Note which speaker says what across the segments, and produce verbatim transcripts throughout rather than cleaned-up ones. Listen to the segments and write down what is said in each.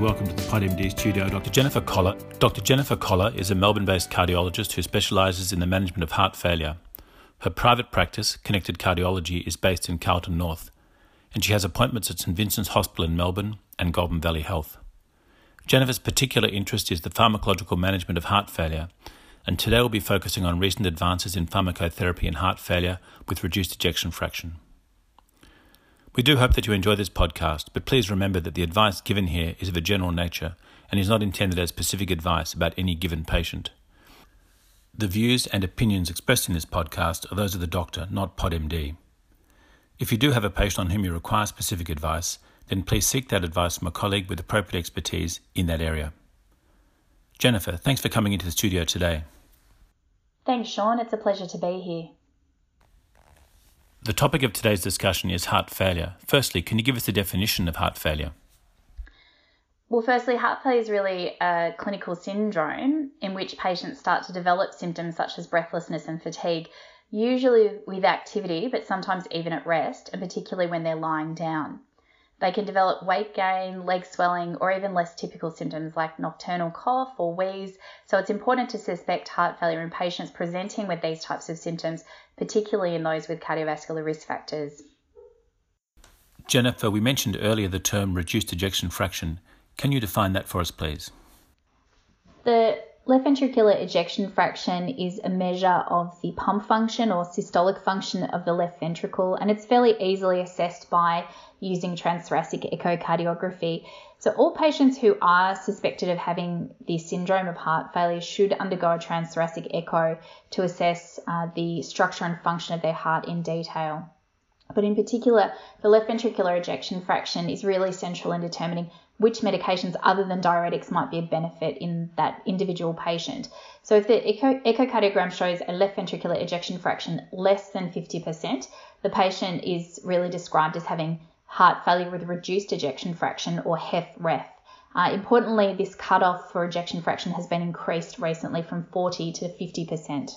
Speaker 1: welcome to the PodMD studio Doctor Jennifer Collar. Doctor Jennifer Collar is a Melbourne-based cardiologist who specialises in the management of heart failure. Her private practice, Connected Cardiology, is based in Carlton North, and she has appointments at St Vincent's Hospital in Melbourne and Goulburn Valley Health. Jennifer's particular interest is the pharmacological management of heart failure, and today we'll be focusing on recent advances in pharmacotherapy in heart failure with reduced ejection fraction. We do hope that you enjoy this podcast, but please remember that the advice given here is of a general nature and is not intended as specific advice about any given patient. The views and opinions expressed in this podcast are those of the doctor, not PodMD. If you do have a patient on whom you require specific advice, then please seek that advice from a colleague with appropriate expertise in that area. Jennifer, thanks for coming into the studio today.
Speaker 2: Thanks, Sean. It's a pleasure to be here.
Speaker 1: The topic of today's discussion is heart failure. Firstly, can you give us a definition of heart failure?
Speaker 2: Well, firstly, heart failure is really a clinical syndrome in which patients start to develop symptoms such as breathlessness and fatigue, usually with activity, but sometimes even at rest, and particularly when they're lying down. They can develop weight gain, leg swelling, or even less typical symptoms like nocturnal cough or wheeze. So it's important to suspect heart failure in patients presenting with these types of symptoms, particularly in those with cardiovascular risk factors.
Speaker 1: Jennifer, we mentioned earlier the term reduced ejection fraction. Can you define that for us, please?
Speaker 2: The left ventricular ejection fraction is a measure of the pump function or systolic function of the left ventricle, and it's fairly easily assessed by using transthoracic echocardiography. So all patients who are suspected of having the syndrome of heart failure should undergo a transthoracic echo to assess uh, the structure and function of their heart in detail. But in particular, the left ventricular ejection fraction is really central in determining which medications other than diuretics might be of benefit in that individual patient. So if the echo, echocardiogram shows a left ventricular ejection fraction less than fifty percent, the patient is really described as having heart failure with reduced ejection fraction, or H F ref. Uh, importantly, this cutoff for ejection fraction has been increased recently from forty to fifty percent.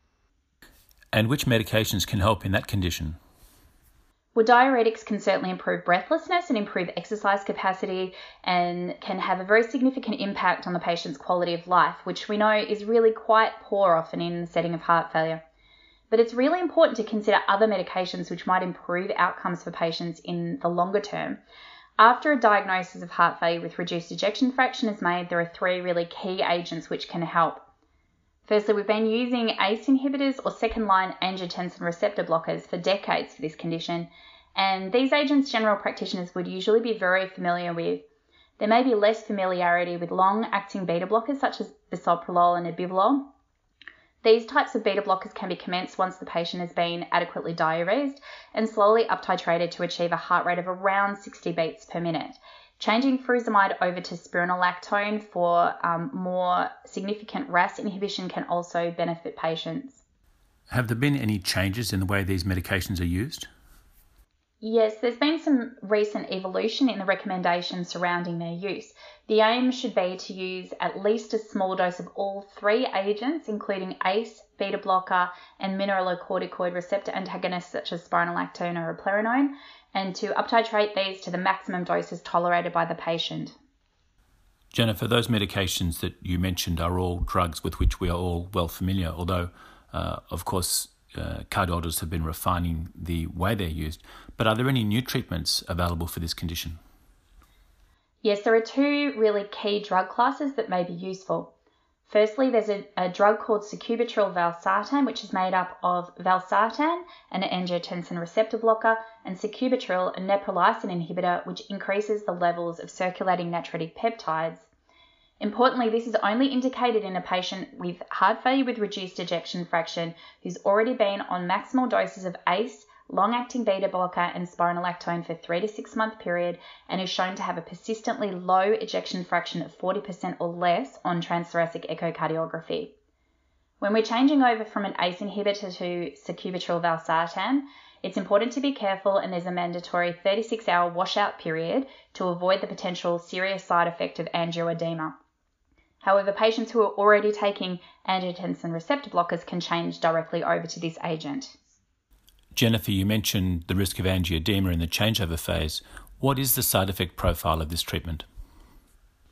Speaker 1: And which medications can help in that condition?
Speaker 2: Well, diuretics can certainly improve breathlessness and improve exercise capacity and can have a very significant impact on the patient's quality of life, which we know is really quite poor often in the setting of heart failure. But it's really important to consider other medications which might improve outcomes for patients in the longer term. After a diagnosis of heart failure with reduced ejection fraction is made, there are three really key agents which can help. Firstly, we've been using A C E inhibitors or second-line angiotensin receptor blockers for decades for this condition, and these agents general practitioners would usually be very familiar with. There may be less familiarity with long-acting beta blockers such as bisoprolol and nebivolol. These types of beta blockers can be commenced once the patient has been adequately diuresed and slowly up-titrated to achieve a heart rate of around sixty beats per minute. Changing furosemide over to spironolactone for um, more significant R A S inhibition can also benefit patients.
Speaker 1: Have there been any changes in the way these medications are used?
Speaker 2: Yes, there's been some recent evolution in the recommendations surrounding their use. The aim should be to use at least a small dose of all three agents, including A C E, beta blocker, and mineralocorticoid receptor antagonists such as spironolactone or eplerenone, and to uptitrate these to the maximum doses tolerated by the patient.
Speaker 1: Jennifer, those medications that you mentioned are all drugs with which we are all well familiar, although, uh, of course, uh, cardiologists have been refining the way they're used. But are there any new treatments available for this condition?
Speaker 2: Yes, there are two really key drug classes that may be useful. Firstly, there's a, a drug called sacubitril valsartan, which is made up of valsartan, an angiotensin receptor blocker, and sacubitril, a neprilysin inhibitor, which increases the levels of circulating natriuretic peptides. Importantly, this is only indicated in a patient with heart failure with reduced ejection fraction who's already been on maximal doses of A C E, long-acting beta blocker, and spironolactone for three to six month period, and is shown to have a persistently low ejection fraction of forty percent or less on transthoracic echocardiography. When we're changing over from an A C E inhibitor to sacubitril valsartan, it's important to be careful, and there's a mandatory thirty-six hour washout period to avoid the potential serious side effect of angioedema. However, patients who are already taking angiotensin receptor blockers can change directly over to this agent.
Speaker 1: Jennifer, you mentioned the risk of angioedema in the changeover phase. What is the side effect profile of this treatment?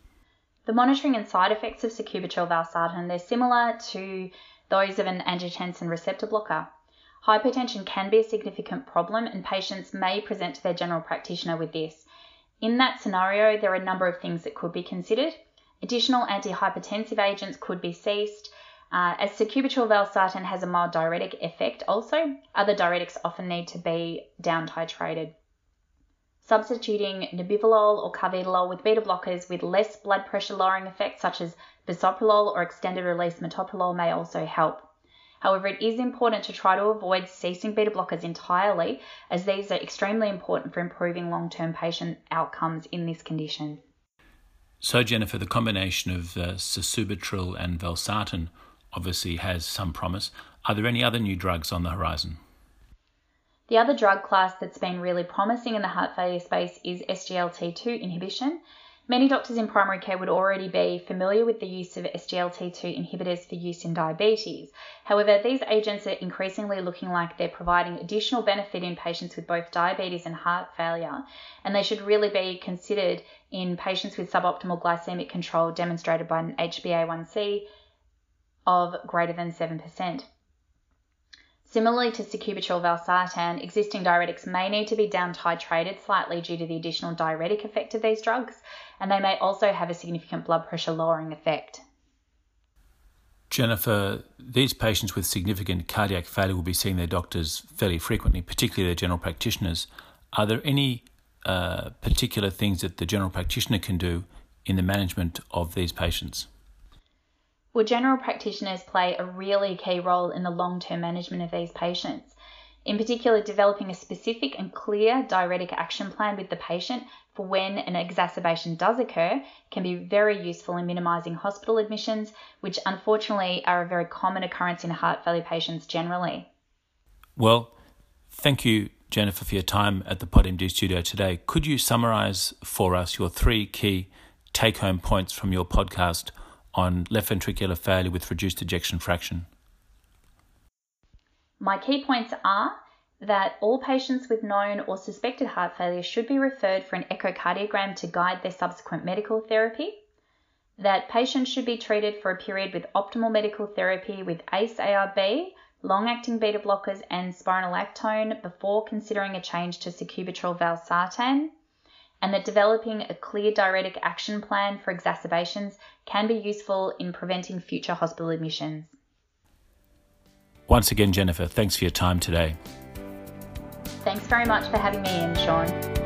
Speaker 2: The monitoring and side effects of sacubitril valsartan, they're similar to those of an angiotensin receptor blocker. Hypertension can be a significant problem and patients may present to their general practitioner with this. In that scenario, there are a number of things that could be considered. Additional antihypertensive agents could be ceased. Uh, as sacubitril valsartan has a mild diuretic effect also, other diuretics often need to be down titrated. Substituting nebivolol or carvedilol with beta blockers with less blood pressure lowering effects such as bisoprolol or extended release metoprolol may also help. However, it is important to try to avoid ceasing beta blockers entirely, as these are extremely important for improving long-term patient outcomes in this condition.
Speaker 1: So, Jennifer, the combination of uh, sacubitril and valsartan obviously has some promise. Are there any other new drugs on the horizon?
Speaker 2: The other drug class that's been really promising in the heart failure space is S G L T two inhibition. Many doctors in primary care would already be familiar with the use of S G L T two inhibitors for use in diabetes. However, these agents are increasingly looking like they're providing additional benefit in patients with both diabetes and heart failure, and they should really be considered in patients with suboptimal glycemic control demonstrated by an H b A one C of greater than seven percent. Similarly to sacubitril valsartan, existing diuretics may need to be down titrated slightly due to the additional diuretic effect of these drugs, and they may also have a significant blood pressure lowering effect.
Speaker 1: Jennifer, these patients with significant cardiac failure will be seeing their doctors fairly frequently, particularly their general practitioners. Are there any uh, particular things that the general practitioner can do in the management of these patients?
Speaker 2: Well, general practitioners play a really key role in the long-term management of these patients. In particular, developing a specific and clear diuretic action plan with the patient for when an exacerbation does occur can be very useful in minimising hospital admissions, which unfortunately are a very common occurrence in heart failure patients generally.
Speaker 1: Well, thank you, Jennifer, for your time at the PodMD studio today. Could you summarise for us your three key take-home points from your podcast on left ventricular failure with reduced ejection fraction?
Speaker 2: My key points are that all patients with known or suspected heart failure should be referred for an echocardiogram to guide their subsequent medical therapy, that patients should be treated for a period with optimal medical therapy with A C E A R B, long-acting beta blockers and spironolactone before considering a change to sacubitril valsartan, and that developing a clear diuretic action plan for exacerbations can be useful in preventing future hospital admissions.
Speaker 1: Once again, Jennifer, thanks for your time today.
Speaker 2: Thanks very much for having me in, Sean.